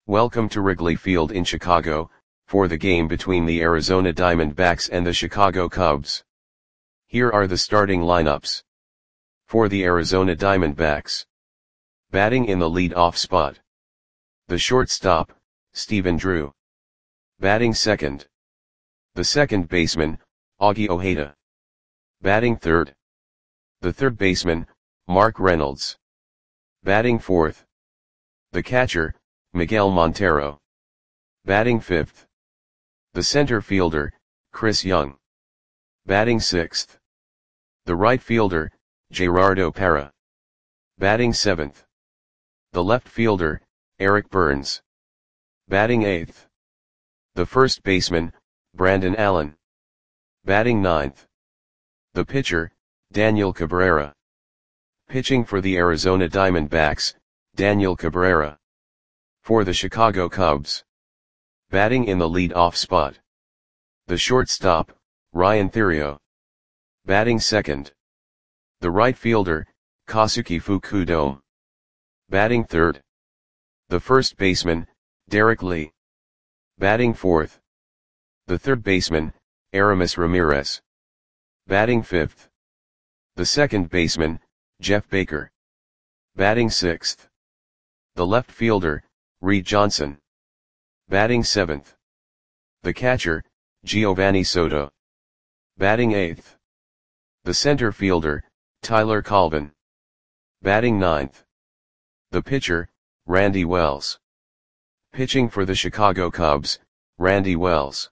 Welcome to Wrigley Field in Chicago, for the game between the Arizona Diamondbacks and the Chicago Cubs. Here are the starting lineups. For the Arizona Diamondbacks. Batting in the lead-off spot. The shortstop, Stephen Drew. Batting second. The second baseman, Augie Ojeda. Batting third. The third baseman, Mark Reynolds. Batting fourth. The catcher, Miguel Montero. Batting fifth. The center fielder, Chris Young. Batting sixth. The right fielder, Gerardo Parra. Batting seventh. The left fielder, Eric Burns. Batting eighth. The first baseman, Brandon Allen. Batting ninth. The pitcher, Daniel Cabrera. Pitching for the Arizona Diamondbacks, Daniel Cabrera. For the Chicago Cubs. Batting in the lead-off spot. The shortstop, Ryan Theriot. Batting second. The right fielder, Kosuke Fukudome. Batting third. The first baseman, Derek Lee. Batting fourth. The third baseman, Aramis Ramirez. Batting fifth. The second baseman, Jeff Baker. Batting sixth. The left fielder, Reed Johnson. Batting seventh. The catcher, Giovanni Soto. Batting eighth. The center fielder, Tyler Colvin. Batting ninth. The pitcher, Randy Wells. Pitching for the Chicago Cubs, Randy Wells.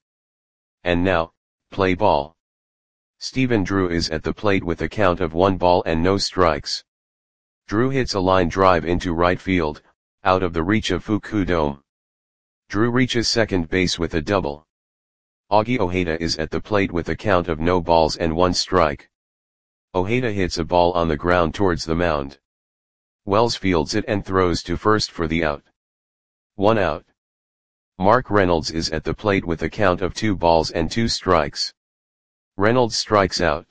And now, play ball. Stephen Drew is at the plate with a count of 1 ball and no strikes. Drew hits a line drive into right field, out of the reach of Fukudome. Drew reaches second base with a double. Augie Ojeda is at the plate with a count of no balls and 1 strike. Ojeda hits a ball on the ground towards the mound. Wells fields it and throws to first for the out. 1 out. Mark Reynolds is at the plate with a count of 2 balls and 2 strikes. Reynolds strikes out.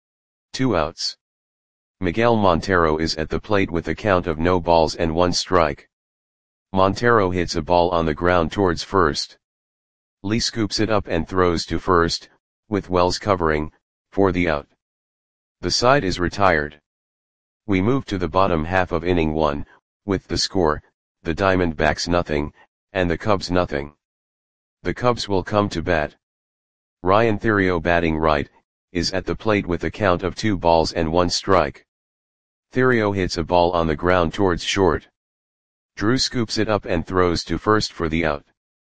2 outs. Miguel Montero is at the plate with a count of no balls and 1 strike. Montero hits a ball on the ground towards first. Lee scoops it up and throws to first, with Wells covering, for the out. The side is retired. We move to the bottom half of inning 1, with the score, the Diamondbacks nothing, and the Cubs nothing. The Cubs will come to bat. Ryan Theriot batting right, is at the plate with a count of 2 balls and 1 strike. Theriot hits a ball on the ground towards short. Drew scoops it up and throws to first for the out.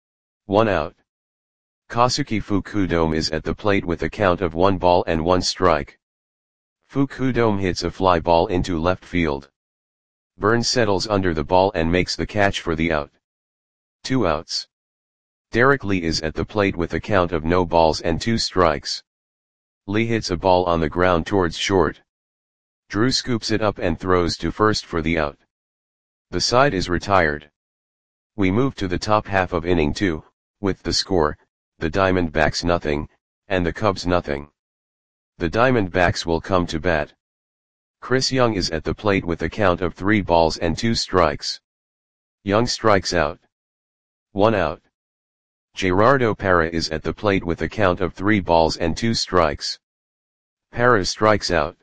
1 out. Kosuke Fukudome is at the plate with a count of 1 ball and 1 strike. Fukudome hits a fly ball into left field. Burns settles under the ball and makes the catch for the out. 2 outs. Derek Lee is at the plate with a count of no balls and 2 strikes. Lee hits a ball on the ground towards short. Drew scoops it up and throws to first for the out. The side is retired. We move to the top half of inning 2, with the score, the Diamondbacks nothing, and the Cubs nothing. The Diamondbacks will come to bat. Chris Young is at the plate with a count of 3 balls and 2 strikes. Young strikes out. 1 out. Gerardo Parra is at the plate with a count of 3 balls and 2 strikes. Parra strikes out.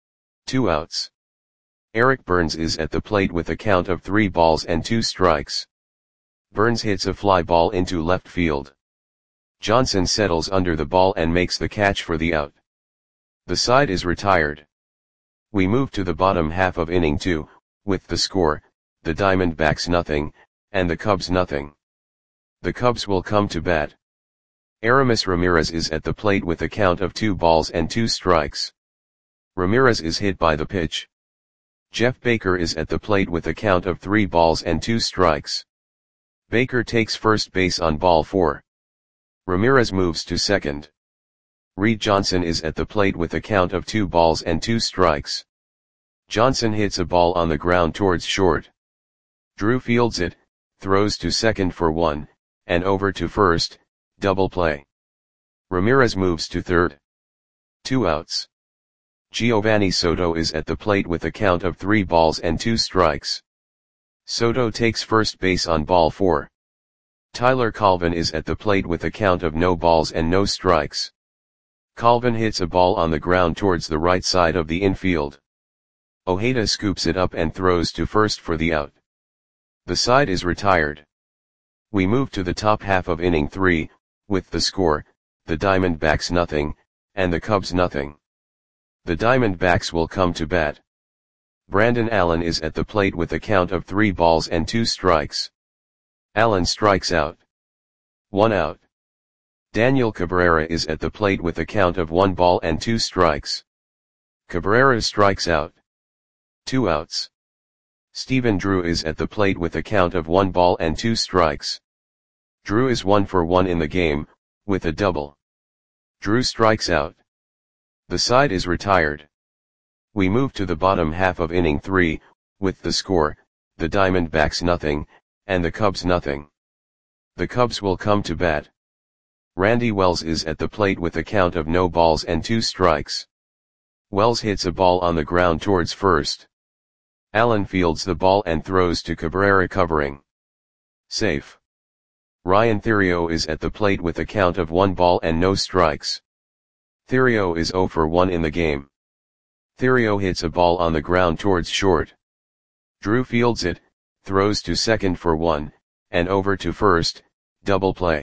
2 outs. Eric Burns is at the plate with a count of 3 balls and 2 strikes. Burns hits a fly ball into left field. Johnson settles under the ball and makes the catch for the out. The side is retired. We move to the bottom half of inning 2, with the score, the Diamondbacks nothing, and the Cubs nothing. The Cubs will come to bat. Aramis Ramirez is at the plate with a count of 2 balls and 2 strikes. Ramirez is hit by the pitch. Jeff Baker is at the plate with a count of 3 balls and 2 strikes. Baker takes first base on ball 4. Ramirez moves to second. Reed Johnson is at the plate with a count of 2 balls and 2 strikes. Johnson hits a ball on the ground towards short. Drew fields it, throws to second for 1, and over to first, double play. Ramirez moves to third. 2 outs. Giovanni Soto is at the plate with a count of 3 balls and 2 strikes. Soto takes first base on ball 4. Tyler Colvin is at the plate with a count of no balls and no strikes. Colvin hits a ball on the ground towards the right side of the infield. Ojeda scoops it up and throws to first for the out. The side is retired. We move to the top half of inning 3, with the score, the Diamondbacks nothing, and the Cubs nothing. The Diamondbacks will come to bat. Brandon Allen is at the plate with a count of 3 balls and 2 strikes. Allen strikes out. 1 out. Daniel Cabrera is at the plate with a count of 1 ball and 2 strikes. Cabrera strikes out. 2 outs. Stephen Drew is at the plate with a count of 1 ball and 2 strikes. Drew is 1 for 1 in the game, with a double. Drew strikes out. The side is retired. We move to the bottom half of inning 3, with the score, the Diamondbacks nothing, and the Cubs nothing. The Cubs will come to bat. Randy Wells is at the plate with a count of no balls and 2 strikes. Wells hits a ball on the ground towards first. Allen fields the ball and throws to Cabrera covering. Safe. Ryan Theriot is at the plate with a count of 1 ball and no strikes. Theriot is 0 for 1 in the game. Theriot hits a ball on the ground towards short. Drew fields it, throws to second for 1, and over to first, double play.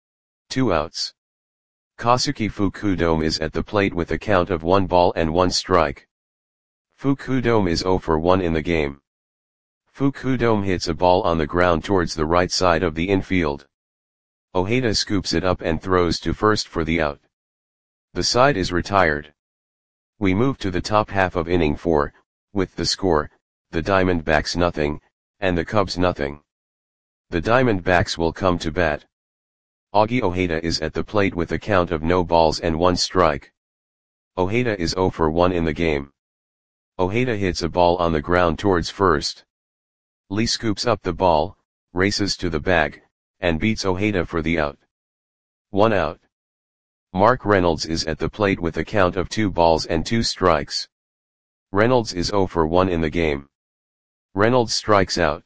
2 outs. Kosuke Fukudome is at the plate with a count of 1 ball and 1 strike. Fukudome is 0 for 1 in the game. Fukudome hits a ball on the ground towards the right side of the infield. Ojeda scoops it up and throws to first for the out. The side is retired. We move to the top half of inning 4, with the score, the Diamondbacks nothing, and the Cubs nothing. The Diamondbacks will come to bat. Augie Ojeda is at the plate with a count of no balls and 1 strike. Ojeda is 0 for 1 in the game. Ojeda hits a ball on the ground towards first. Lee scoops up the ball, races to the bag, and beats Ojeda for the out. 1 out. Mark Reynolds is at the plate with a count of 2 balls and 2 strikes. Reynolds is 0 for 1 in the game. Reynolds strikes out.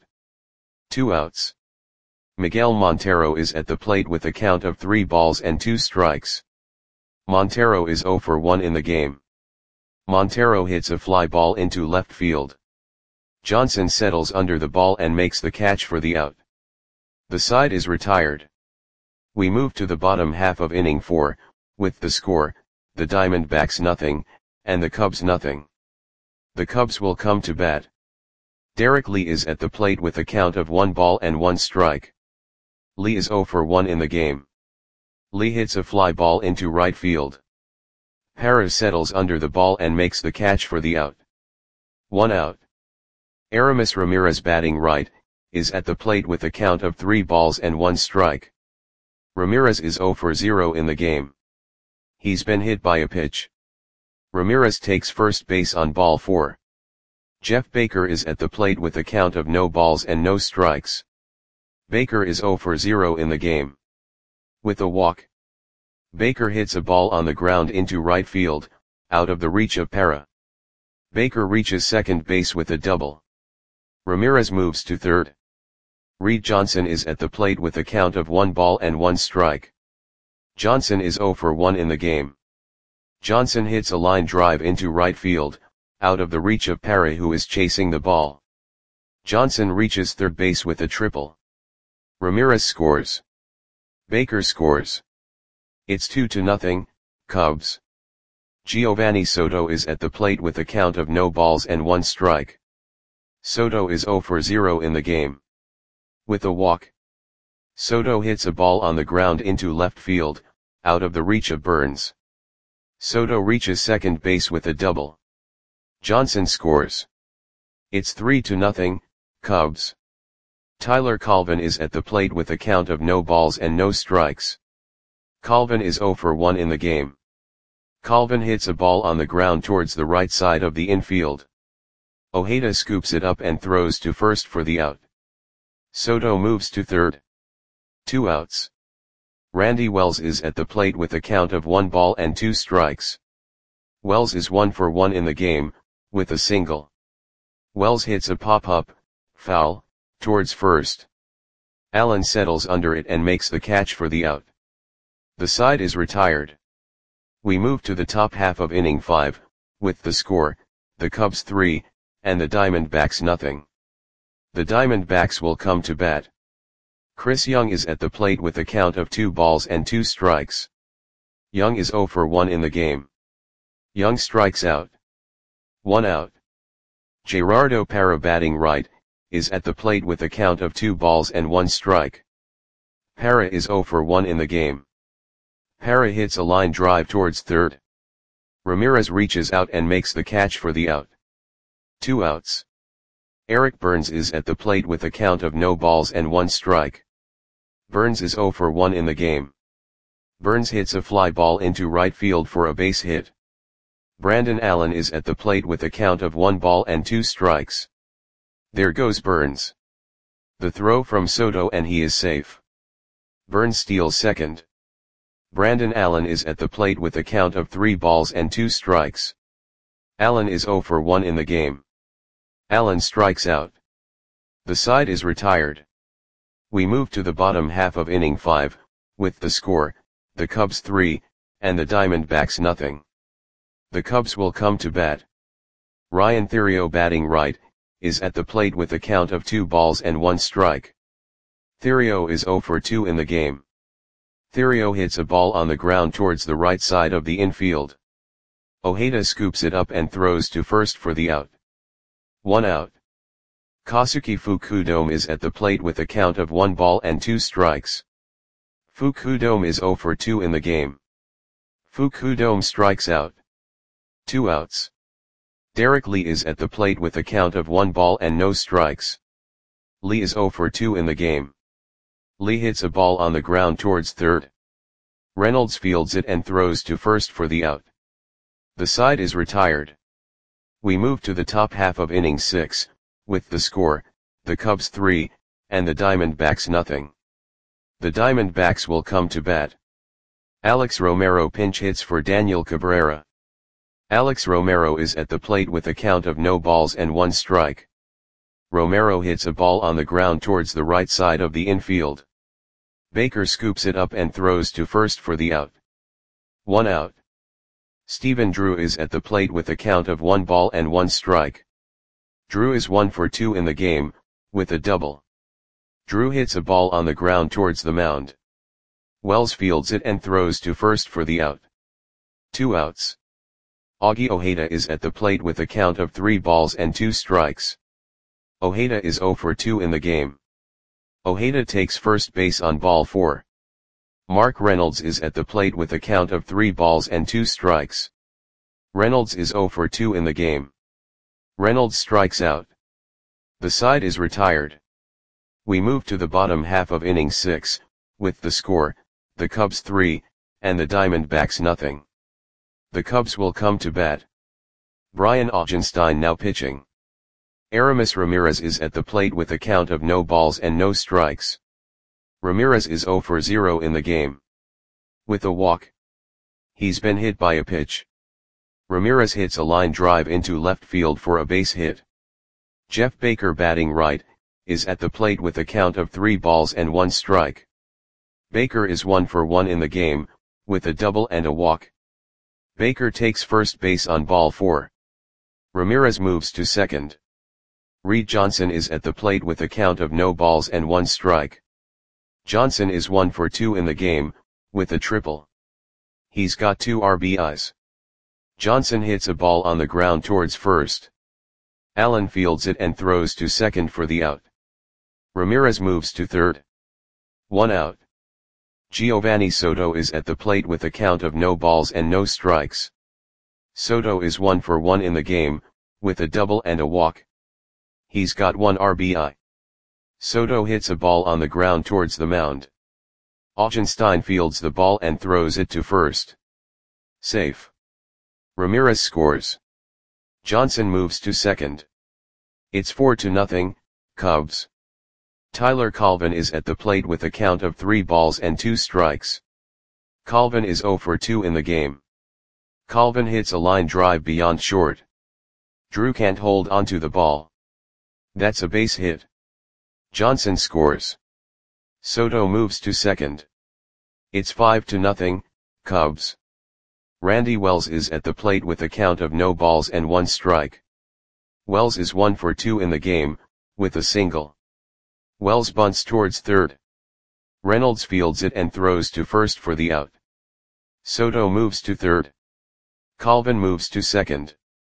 2 outs. Miguel Montero is at the plate with a count of 3 balls and 2 strikes. Montero is 0 for 1 in the game. Montero hits a fly ball into left field. Johnson settles under the ball and makes the catch for the out. The side is retired. We move to the bottom half of inning 4, with the score, the Diamondbacks nothing, and the Cubs nothing. The Cubs will come to bat. Derek Lee is at the plate with a count of 1 ball and 1 strike. Lee is 0 for 1 in the game. Lee hits a fly ball into right field. Parra settles under the ball and makes the catch for the out. 1 out. Aramis Ramirez, batting right, is at the plate with a count of 3 balls and 1 strike. Ramirez is 0 for 0 in the game. He's been hit by a pitch. Ramirez takes first base on ball 4. Jeff Baker is at the plate with a count of no balls and no strikes. Baker is 0 for 0 in the game. With a walk, Baker hits a ball on the ground into right field, out of the reach of Parra. Baker reaches second base with a double. Ramirez moves to third. Reed Johnson is at the plate with a count of 1 ball and 1 strike. Johnson is 0 for 1 in the game. Johnson hits a line drive into right field, out of the reach of Parra, who is chasing the ball. Johnson reaches third base with a triple. Ramirez scores. Baker scores. It's 2-0, Cubs. Giovanni Soto is at the plate with a count of no balls and 1 strike. Soto is 0 for 0 in the game. With a walk, Soto hits a ball on the ground into left field, out of the reach of Burns. Soto reaches second base with a double. Johnson scores. It's 3-0, Cubs. Tyler Colvin is at the plate with a count of no balls and no strikes. Colvin is 0 for 1 in the game. Colvin hits a ball on the ground towards the right side of the infield. Ojeda scoops it up and throws to first for the out. Soto moves to third. 2 outs. Randy Wells is at the plate with a count of 1 ball and 2 strikes. Wells is 1 for 1 in the game, with a single. Wells hits a pop-up, foul, towards first. Allen settles under it and makes the catch for the out. The side is retired. We move to the top half of inning 5, with the score, the Cubs 3, and the Diamondbacks nothing. The Diamondbacks will come to bat. Chris Young is at the plate with a count of 2 balls and 2 strikes. Young is 0 for 1 in the game. Young strikes out. 1 out. Gerardo Parra, batting right, is at the plate with a count of 2 balls and 1 strike. Parra is 0 for 1 in the game. Parra hits a line drive towards third. Ramirez reaches out and makes the catch for the out. 2 outs. Eric Burns is at the plate with a count of no balls and 1 strike. Burns is 0 for 1 in the game. Burns hits a fly ball into right field for a base hit. Brandon Allen is at the plate with a count of 1 ball and 2 strikes. There goes Burns. The throw from Soto and he is safe. Burns steals second. Brandon Allen is at the plate with a count of 3 balls and 2 strikes. Allen is 0 for 1 in the game. Allen strikes out. The side is retired. We move to the bottom half of inning 5, with the score, the Cubs 3, and the Diamondbacks nothing. The Cubs will come to bat. Ryan Theriot, batting right, is at the plate with a count of 2 balls and 1 strike. Theriot is 0 for 2 in the game. Theriot hits a ball on the ground towards the right side of the infield. Ojeda scoops it up and throws to first for the out. 1 out. Kosuke Fukudome is at the plate with a count of 1 ball and 2 strikes. Fukudome is 0 for 2 in the game. Fukudome strikes out. 2 outs. Derek Lee is at the plate with a count of 1 ball and no strikes. Lee is 0 for 2 in the game. Lee hits a ball on the ground towards third. Reynolds fields it and throws to first for the out. The side is retired. We move to the top half of inning 6, with the score, the Cubs 3, and the Diamondbacks nothing. The Diamondbacks will come to bat. Alex Romero pinch hits for Daniel Cabrera. Alex Romero is at the plate with a count of no balls and 1 strike. Romero hits a ball on the ground towards the right side of the infield. Baker scoops it up and throws to first for the out. 1 out. Stephen Drew is at the plate with a count of 1 ball and 1 strike. Drew is 1 for 2 in the game, with a double. Drew hits a ball on the ground towards the mound. Wells fields it and throws to first for the out. 2 outs. Augie Ojeda is at the plate with a count of 3 balls and 2 strikes. Ojeda is 0 for 2 in the game. Ojeda takes first base on ball 4. Mark Reynolds is at the plate with a count of 3 balls and 2 strikes. Reynolds is 0 for 2 in the game. Reynolds strikes out. The side is retired. We move to the bottom half of inning 6, with the score, the Cubs 3, and the Diamondbacks nothing. The Cubs will come to bat. Brian Augenstein now pitching. Aramis Ramirez is at the plate with a count of no balls and no strikes. Ramirez is 0 for 0 in the game. With a walk. He's been hit by a pitch. Ramirez hits a line drive into left field for a base hit. Jeff Baker, batting right, is at the plate with a count of 3 balls and 1 strike. Baker is 1 for 1 in the game, with a double and a walk. Baker takes first base on ball 4. Ramirez moves to second. Reed Johnson is at the plate with a count of no balls and 1 strike. Johnson is 1 for 2 in the game, with a triple. He's got 2 RBIs. Johnson hits a ball on the ground towards first. Allen fields it and throws to second for the out. Ramirez moves to third. 1 out. Giovanni Soto is at the plate with a count of no balls and no strikes. Soto is 1 for 1 in the game, with a double and a walk. He's got 1 RBI. Soto hits a ball on the ground towards the mound. Augenstein fields the ball and throws it to first. Safe. Ramirez scores. Johnson moves to second. It's 4-0, Cubs. Tyler Colvin is at the plate with a count of 3 balls and 2 strikes. Colvin is 0 for 2 in the game. Colvin hits a line drive beyond short. Drew can't hold onto the ball. That's a base hit. Johnson scores. Soto moves to second. It's 5-0, Cubs. Randy Wells is at the plate with a count of no balls and 1 strike. Wells is 1 for 2 in the game, with a single. Wells bunts towards third. Reynolds fields it and throws to first for the out. Soto moves to third. Colvin moves to second.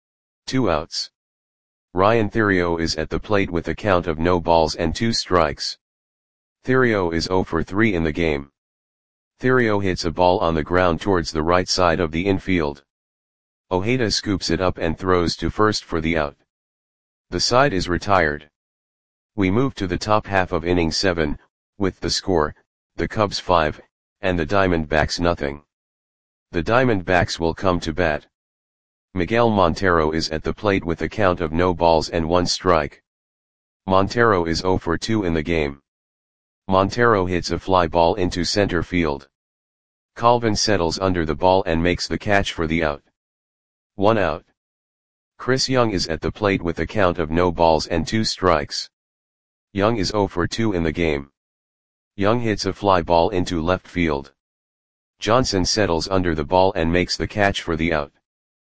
2 outs. Ryan Theriot is at the plate with a count of no balls and 2 strikes. Theriot is 0 for 3 in the game. Theriot hits a ball on the ground towards the right side of the infield. Ojeda scoops it up and throws to first for the out. The side is retired. We move to the top half of inning 7, with the score, the Cubs 5, and the Diamondbacks nothing. The Diamondbacks will come to bat. Miguel Montero is at the plate with a count of no balls and 1 strike. Montero is 0 for 2 in the game. Montero hits a fly ball into center field. Colvin settles under the ball and makes the catch for the out. 1 out. Chris Young is at the plate with a count of no balls and 2 strikes. Young is 0 for 2 in the game. Young hits a fly ball into left field. Johnson settles under the ball and makes the catch for the out.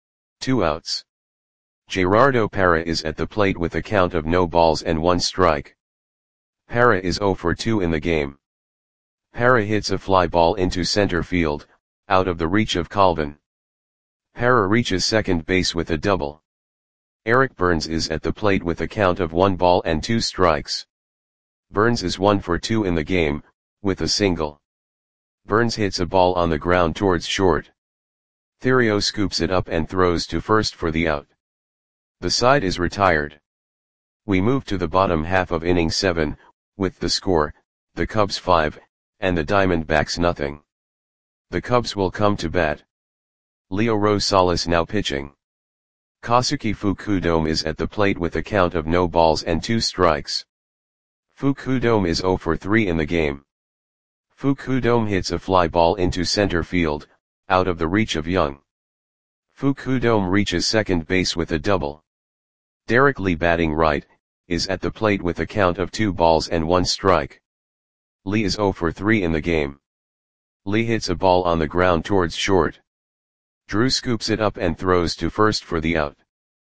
2 outs. Gerardo Parra is at the plate with a count of no balls and 1 strike. Parra is 0 for 2 in the game. Parra hits a fly ball into center field, out of the reach of Colvin. Parra reaches second base with a double. Eric Burns is at the plate with a count of 1 ball and 2 strikes. Burns is 1 for 2 in the game, with a single. Burns hits a ball on the ground towards short. Theriot scoops it up and throws to first for the out. The side is retired. We move to the bottom half of inning 7, with the score, the Cubs 5, and the Diamondbacks nothing. The Cubs will come to bat. Leo Rosales now pitching. Kosuke Fukudome is at the plate with a count of no balls and 2 strikes. Fukudome is 0 for 3 in the game. Fukudome hits a fly ball into center field, out of the reach of Young. Fukudome reaches second base with a double. Derek Lee batting right, is at the plate with a count of 2 balls and 1 strike. Lee is 0 for 3 in the game. Lee hits a ball on the ground towards short. Drew scoops it up and throws to first for the out.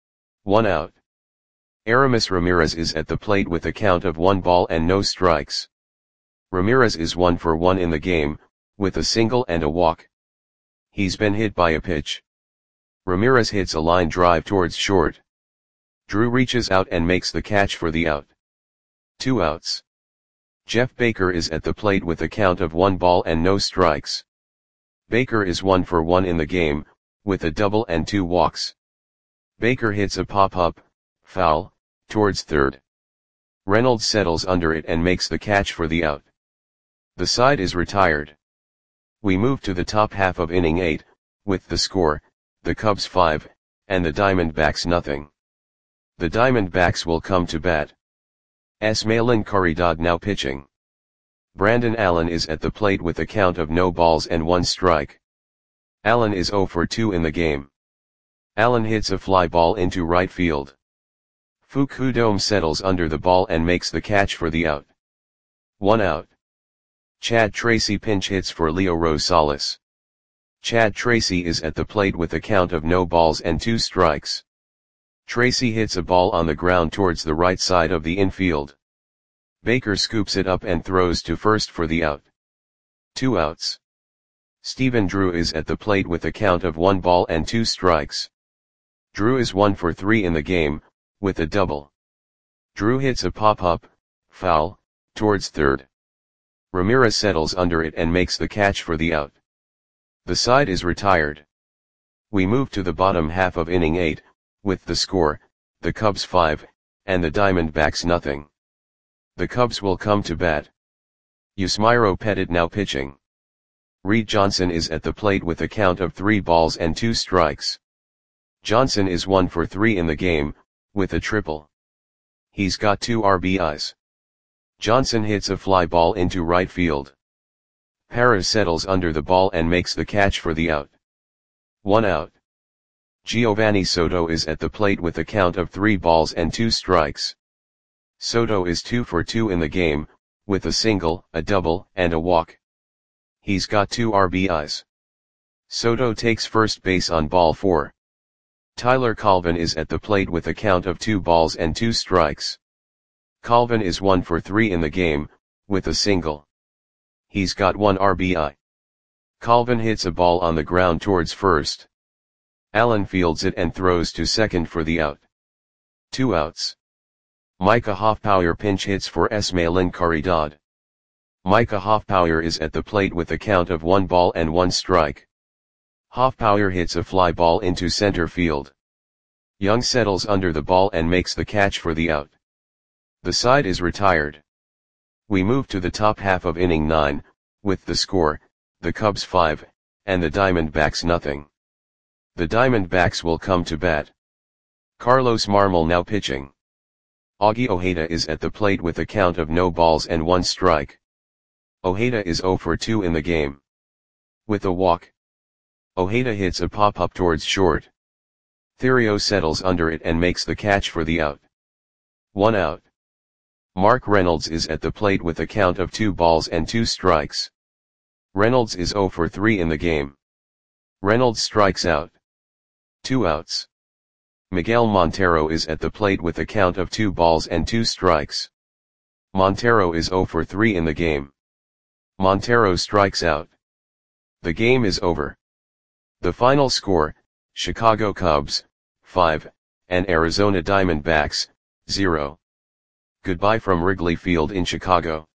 1 out. Aramis Ramirez is at the plate with a count of 1 ball and no strikes. Ramirez is 1 for 1 in the game, with a single and a walk. He's been hit by a pitch. Ramirez hits a line drive towards short. Drew reaches out and makes the catch for the out. 2 outs. Jeff Baker is at the plate with a count of 1 ball and no strikes. Baker is 1 for 1 in the game, with a double and 2 walks. Baker hits a pop-up, foul, towards third. Reynolds settles under it and makes the catch for the out. The side is retired. We move to the top half of inning 8, with the score, the Cubs 5, and the Diamondbacks nothing. The Diamondbacks will come to bat. Esmaelan Caridad now pitching. Brandon Allen is at the plate with a count of no balls and 1 strike. Allen is 0 for 2 in the game. Allen hits a fly ball into right field. Fukudome settles under the ball and makes the catch for the out. 1 out. Chad Tracy pinch hits for Leo Rosales. Chad Tracy is at the plate with a count of no balls and 2 strikes. Tracy hits a ball on the ground towards the right side of the infield. Baker scoops it up and throws to first for the out. 2 outs. Stephen Drew is at the plate with a count of 1 ball and 2 strikes. Drew is 1 for 3 in the game, with a double. Drew hits a pop-up, foul, towards third. Ramirez settles under it and makes the catch for the out. The side is retired. We move to the bottom half of inning 8, with the score, the Cubs 5, and the Diamondbacks nothing. The Cubs will come to bat. Yusmeiro Petit now pitching. Reed Johnson is at the plate with a count of 3 balls and 2 strikes. Johnson is 1 for 3 in the game, with a triple. He's got 2 RBIs. Johnson hits a fly ball into right field. Parra settles under the ball and makes the catch for the out. 1 out. Giovanni Soto is at the plate with a count of 3 balls and 2 strikes. Soto is 2 for 2 in the game, with a single, a double, and a walk. He's got 2 RBIs. Soto takes first base on ball 4. Tyler Colvin is at the plate with a count of 2 balls and 2 strikes. Colvin is 1 for 3 in the game, with a single. He's got 1 RBI. Colvin hits a ball on the ground towards first. Allen fields it and throws to second for the out. 2 outs. Micah Hoffpauir pinch hits for Esmailin Caridad. Micah Hoffpauir is at the plate with a count of 1 ball and 1 strike. Hoffpauir hits a fly ball into center field. Young settles under the ball and makes the catch for the out. The side is retired. We move to the top half of inning 9, with the score, the Cubs 5, and the Diamondbacks nothing. The Diamondbacks will come to bat. Carlos Marmol now pitching. Augie Ojeda is at the plate with a count of no balls and 1 strike. Ojeda is 0 for 2 in the game. With a walk. Ojeda hits a pop-up towards short. Theriot settles under it and makes the catch for the out. 1 out. Mark Reynolds is at the plate with a count of 2 balls and 2 strikes. Reynolds is 0 for 3 in the game. Reynolds strikes out. 2 outs. Miguel Montero is at the plate with a count of 2 balls and 2 strikes. Montero is 0 for 3 in the game. Montero strikes out. The game is over. The final score, Chicago Cubs, 5, and Arizona Diamondbacks, 0. Goodbye from Wrigley Field in Chicago.